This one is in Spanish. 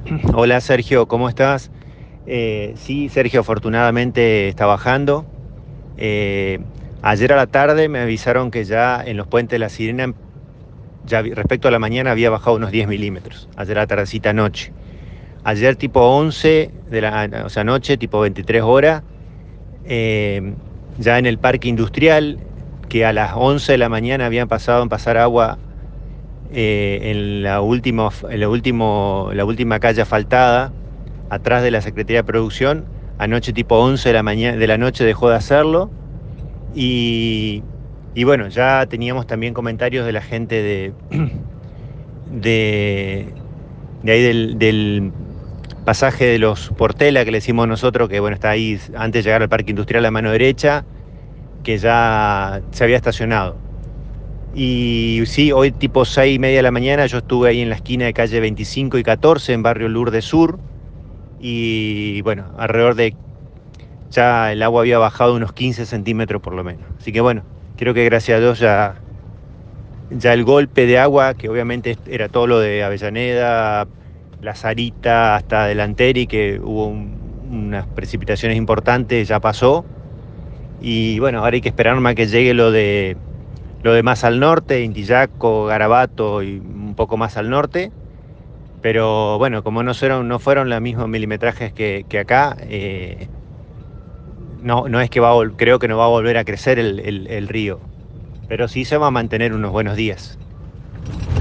Hola Sergio, ¿cómo estás? Sí, Sergio, afortunadamente está bajando. Eh, Ayer a la tarde me avisaron que ya en los puentes de La Sirena, respecto a la mañana, había bajado unos 10 milímetros. Ayer a la tardecita noche. Ayer tipo 11 de la, o sea, noche, tipo 23 horas, eh, ya en el parque industrial, que a las 11 de la mañana habían pasado en pasar agua en la última calle asfaltada, atrás de la Secretaría de Producción. Anoche tipo 11 de la mañana, de la noche dejó de hacerlo. Y, y bueno, ya teníamos también comentarios de la gente de, de ahí del pasaje de los Portela, que le decimos nosotros, que bueno, está ahí antes de llegar al parque industrial a mano derecha, que ya se había estacionado. Y sí, hoy tipo 6:30 de la mañana yo estuve ahí en la esquina de calle 25 y 14 en barrio Lourdes Sur. Y bueno, alrededor de ya el agua había bajado unos 15 centímetros por lo menos. Así que bueno, creo que gracias a Dios ya el golpe de agua, que obviamente era todo lo de Avellaneda, La Sarita hasta Delanteri, que hubo unas precipitaciones importantes, ya pasó. Y bueno, ahora hay que esperar más que llegue lo de más al norte, Intillaco, Garabato y un poco más al norte. Pero bueno, como no fueron los mismos milimetrajes que acá, no es que creo que no va a volver a crecer el río, pero sí se va a mantener unos buenos días.